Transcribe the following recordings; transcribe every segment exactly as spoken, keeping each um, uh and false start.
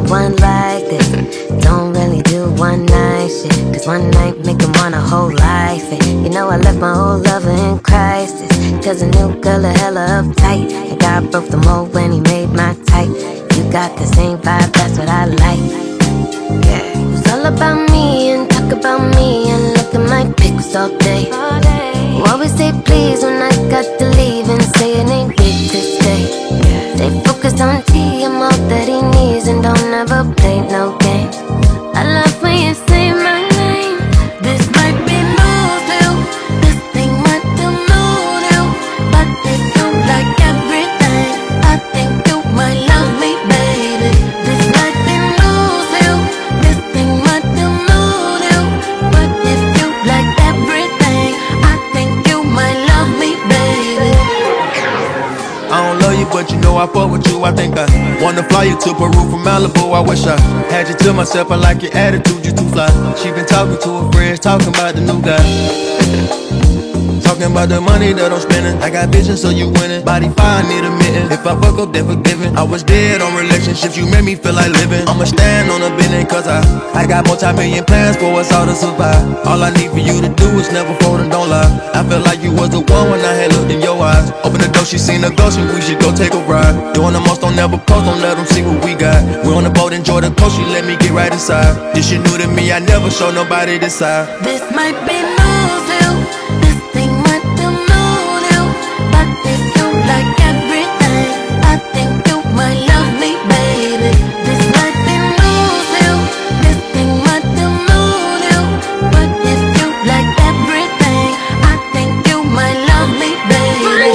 one like this. Don't really do one night shit, cause one night make him want a whole life. And you know I left my old lover in crisis, cause a new girl a hella uptight. And God broke the mold when he made my type. You got the same vibe, that's what I like. Yeah, it's all about me and talk about me and look at my pics all day. Who always say please when I got to leave and say it ain't big to stay. Stay focused on T, I'm all that he needs and don't ever play no games. I love when you say my name. This might be new, this thing might be new, but they don't like everything. I think you might love me, baby. This might be new, this thing might be new, but if you like everything, I think you might love me, baby. I don't love you, but you know I fuck with you. I think I wanna fly you to Peru from Malibu. I wish I had you to myself. I like your attitude, you too fly. She been talking to her friends, talking about the new guy. Talking about the money that I'm spending. I got vision, so you winning. Body fine, need a mitten. If I fuck up, then forgiven. I was dead on relationships, you made me feel like living. I'ma stand on a building, cause I I got multi-million plans for us all to survive. All I need for you to do is never fold and don't lie. I felt like you was the one when I had looked in your eyes. Open the door, she seen a ghost, and we should go take a ride. Doing the most, don't never post, don't let them see what we got. We on the boat, enjoy the coast, she let me get right inside. This shit new to me, I never show nobody this side. This might be new, this thing might be new, but if you like everything, I think you might love me, baby. This might be new, this thing might be new, but if you like everything, I think you might love me, baby.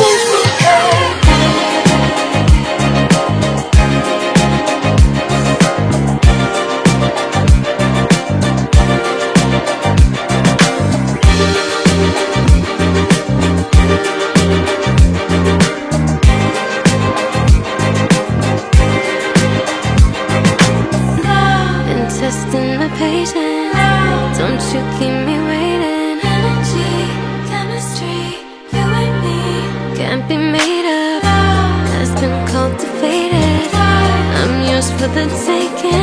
Testing my patience, don't you keep me waiting. Energy, chemistry, you and me can't be made up, has been cultivated. I'm yours for the taking.